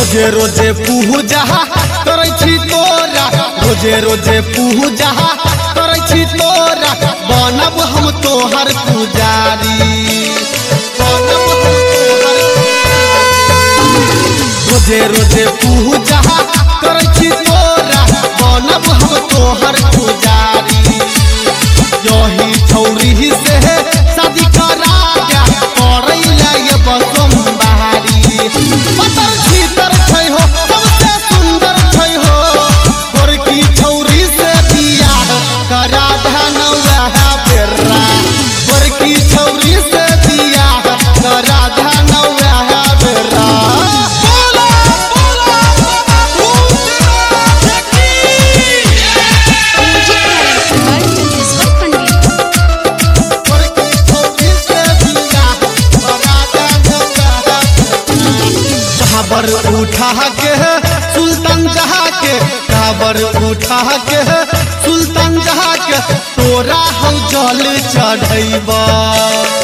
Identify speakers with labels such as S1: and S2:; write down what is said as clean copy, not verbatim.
S1: रोजे रोजे पूजा करै छी तोरा, रोजे रोजे पूजा करै छी तोरा, बनब हम तोहर पुजारी, बनब हम तोहर रोजे रोजे पूजा करै छी तोरा, बनब हम तोहर पुजारी। यही छौरी से शादी करा दे करै ले बसोमवारी। पतर छीतर छै हो सबसे सुंदर छै हो, गोरकी छौरी से बियाह करा दे नौहा बेरा, गोरकी छौरी से बियाह करा दे नौहा बेरा। काबर उठा के सुल्तान जहा के, काबर उठा के सुल्तान जहा के, तोरा हम जल चढ़ैबा।